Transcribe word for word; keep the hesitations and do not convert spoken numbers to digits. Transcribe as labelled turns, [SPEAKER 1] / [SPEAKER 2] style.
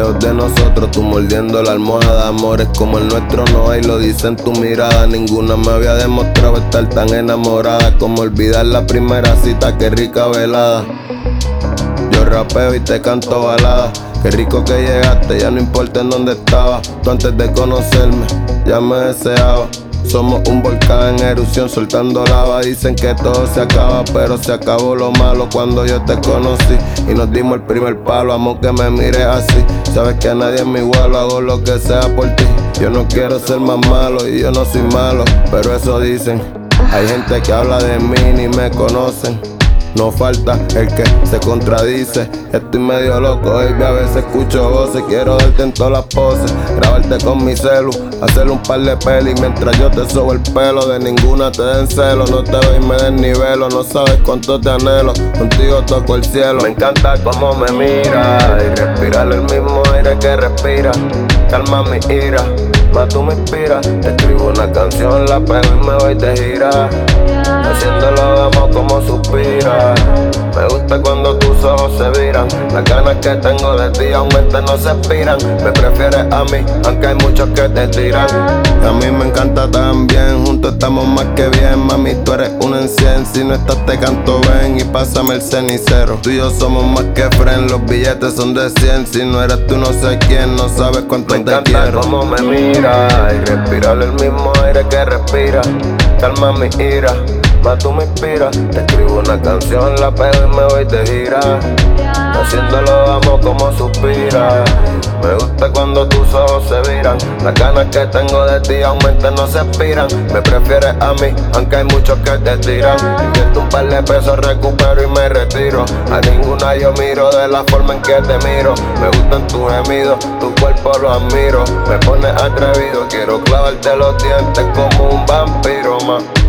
[SPEAKER 1] Lejos de nosotros, tú mordiendo la almohada. Amores como el nuestro no hay, lo dice en tu mirada. Ninguna me había demostrado estar tan enamorada. Como olvidar la primera cita, qué rica velada. Yo rapeo y te canto balada. Qué rico que llegaste, ya no importa en dónde estaba. Tú antes de conocerme, ya me deseaba. Somos un volcán en erupción soltando lava. Dicen que todo se acaba, pero se acabó lo malo cuando yo te conocí y nos dimos el primer palo. Amo que me mires así, sabes que a nadie me igualo. Hago lo que sea por ti, yo no quiero ser más malo y yo no soy malo, pero eso dicen. Hay gente que habla de mí ni me conocen. No falta el que se contradice. Estoy medio loco, baby, a veces escucho voces. Quiero darte en todas las poses, grabarte con mi celu, hacer un par de pelis mientras yo te sobo el pelo. De ninguna te den celo, no te veo y me desnivelo. No sabes cuánto te anhelo, contigo toco el cielo. Me encanta cómo me mira y respirar el mismo aire que respira. Calma mi ira, más tú me inspiras. Te escribo una canción, la pego y me voy de gira. Haciéndolo amo como suspira. Me gusta cuando tus ojos se viran. Las ganas que tengo de ti aumentan, no se expiran. Me prefieres a mí, aunque hay muchos que te tiran. A mí me encanta también, juntos estamos más que bien. Mami, tú eres un en cien, si no estás te canto ven. Y pásame el cenicero, tú y yo somos más que friends. Los billetes son de cien, si no eres tú no sé quién. No sabes cuánto me te quiero. Cómo me mira y respirar el mismo aire que respira. Calma mi ira, más tú me inspiras. Te escribo una canción, la pego y me voy de gira. Haciéndolo amo como suspira. Me gusta cuando tus ojos se viran. Las ganas que tengo de ti aumentan, no se expiran. Me prefieres a mí, aunque hay muchos que te tiran. Invierto un par de pesos, recupero y me retiro. A ninguna yo miro de la forma en que te miro. Me gustan tus gemidos, tu cuerpo lo admiro. Me pones atrevido, quiero clavarte los dientes como un vampiro más.